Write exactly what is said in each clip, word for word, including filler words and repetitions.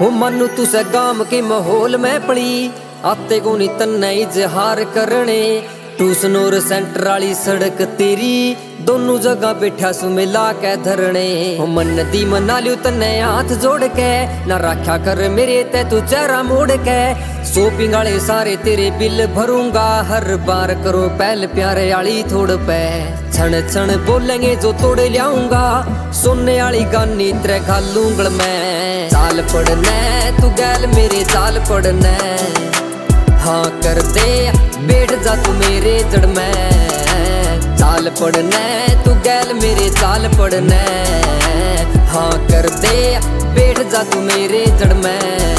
हो मनु तुसे गाम के माहौल में पड़ी आते को नी तन्ने इजहार करने टू सनोर सेंटर वाली सड़क तेरी दोनों जगह बैठा सु मिला के धरने हो मन दी मना लियो तन्ने हाथ जोड़ के ना रखा कर मेरे ते तू चेहरा मोड़ के शॉपिंग वाले सारे तेरे बिल भरूंगा हर बार करो पहल प्यारे वाली थोड़ पे क्षण क्षण बोलेंगे जो तोड़े लियाऊंगा सोने वाली गानी तेरे घालूंगल मैं चाल पड़ने तू गैल मेरे चाल पड़ने हाँ कर दे बैठ जा तू मेरे जड़ में चाल पड़ने तू गैल मेरे चाल पड़ने हाँ कर दे बैठ जा तू मेरे जड़ में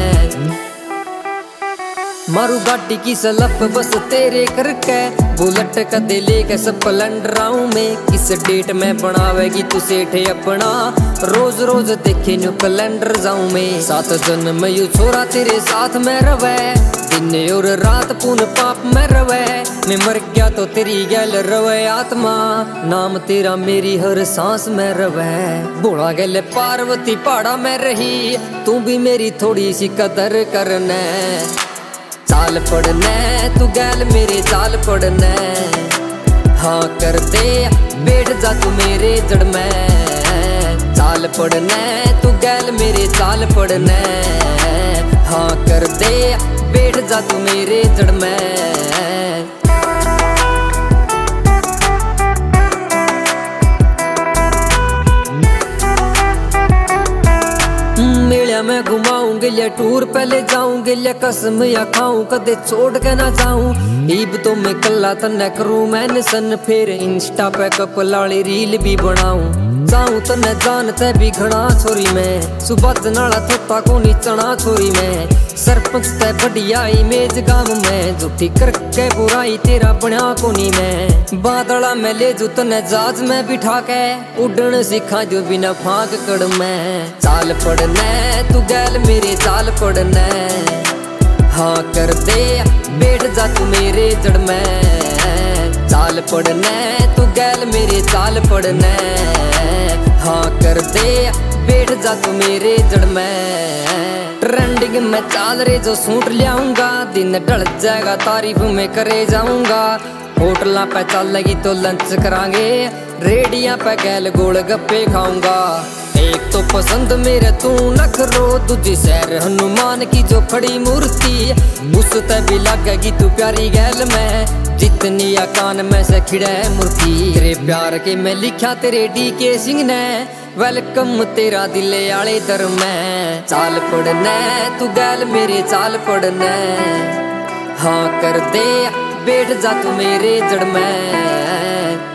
मारू गाड़ी की सलप बस तेरे करके बुलेट कदे लेके स्प्लेंडर आऊं मैं किस डेट में बनावेगी तू सेठ अपना रोज रोज देखे न्यू कैलेंडर जाऊं मैं सात जन्म यू छोरा तेरे साथ में रवे दिन और रात पून पाप में रवे मैं मर गया तो तेरी गैल रवे आत्मा नाम तेरा मेरी हर सांस में रवे बूढ़ा गैल पार्वती पहाड़ा में रही तू भी मेरी थोड़ी सी कदर करने चाल पड़ने तू गैल मेरे चाल पड़ने हाँ कर दे बैठ जा तू मेरे जड़ में चाल पड़ने तू गैल मेरे चाल पड़ने हाँ कर दे बैठ जा तू मेरे जड़ में मैं घुमाऊंगे या टूर पहले जाऊंगे या कसम या खाऊं कदे छोड़ के ना जाऊं ईब तो मैं कल्ला तन्ने करूं मैंने सन फिर इंस्टा पे कपल वाली रील भी बनाऊं जाऊं तन्ने जानते भी घना छोरी में सुबह नाला थोता को नीचना छोरी में सरपंच ते बढ़िया इमेज गांव में झूठी करके बुराई तेरा बना कोनी में बादला में ले जू तन्ने जहाज में बिठा के उड़न सिखा जो बिना फांक कड़ में चाल पड़ने तू गैल मेरे चाल पड़ने हाँ कर दे बैठ जा तू मेरे जड़ में चाल पड़ने तू गैल मेरे चाल पड़ने हाँ कर दे बैठ जा तू मेरे जड़ में ट्रेंडिंग में चाल रे जो सूट लियाऊंगा दिन ढल जाएगा तारीफ में करे जाऊंगा होटल पे चल लगी तो लंच करांगे रेडिया पे गैल गोल गप्पे खाऊंगा एक तो पसंद मेरे तू नखरो दूजी सैर हनुमान की जो खड़ी मूर्ति उस ते भी लगेगी तू प्यारी गैल में जितनी आकान में से खिड़े मूर्ति तेरे प्यार के मैं लिखा तेरे डी के सिंह ने वेलकम तेरा दिले आले दर में चाल पड़ने तू गैल मेरे चाल पड़ने हाँ कर दे बैठ जा तू मेरे जड़ में